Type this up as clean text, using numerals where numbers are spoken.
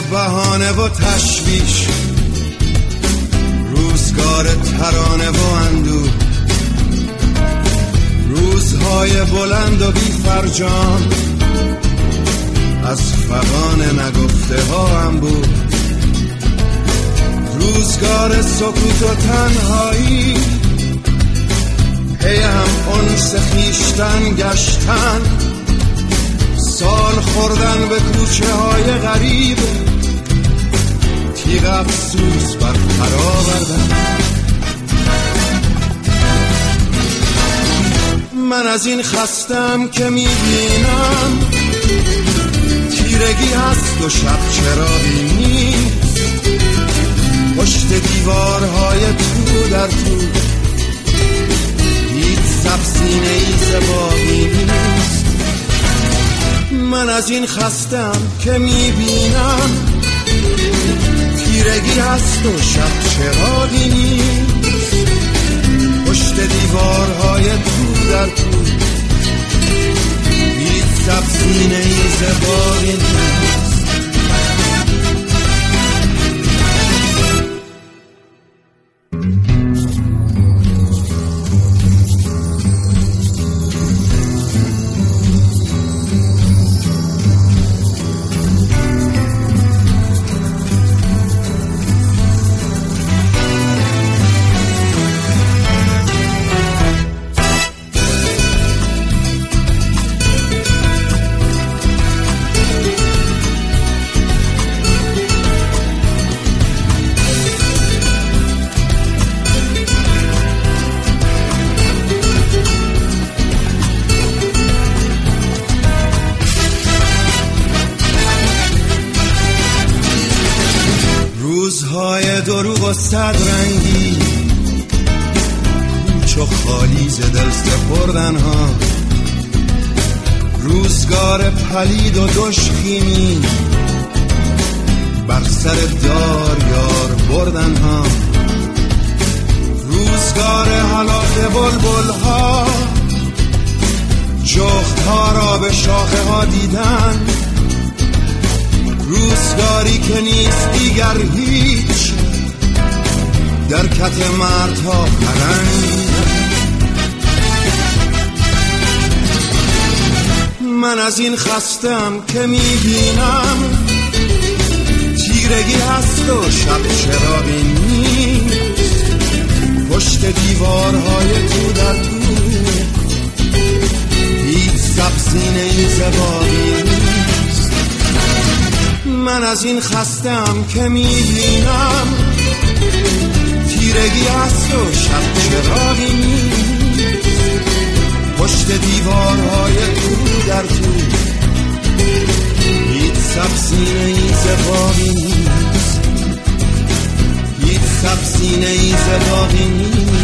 بهانه و تشویش، روزگار ترانه و اندوه، روزهای بلند و بی فرجام، از فغان نگفته ها هم بود، روزگار سکوت و تنهایی، هی هم انس خویشتن گشتن، سال خوردن به کوچه های غریب، تیغ افسوس بر پر آوردن. من از این خستم که میبینم تیرگی هست و شب چراغی نیست، پشت دیوارهای تو در تو هیچ سبزینه ای زبانی نیست. من از این خستم که میبینم تیرگی هست و شب چراغی نیست، پشت دیوارهای تو در تو هیچ سبزینه ای زبانی نیست. روزهای دروغ و صد رنگی، کوچ و خالی ز دل سپردن ها، روزگار پلید و دشخیمی، بر سر دار یار بردن ها، روزگار هلاک بلبل ها، جغد ها را به شاخه ها دیدن، روزگاری که نیست دیگر هیچ در کت مردها پرنگ. من از این خستم که میبینم تیرگی هست و شب چراغی نیست، پشت دیوارهای تو در تو هیچ سبزینه ای زبانی نیست. من از این خستم که میبینم تیرگی هست و شب چراغی نیست، پشت دیوارهای تو در تو هیچ سبزینه ای زبانی نیست، هیچ سبزینه ای زبانی نیست.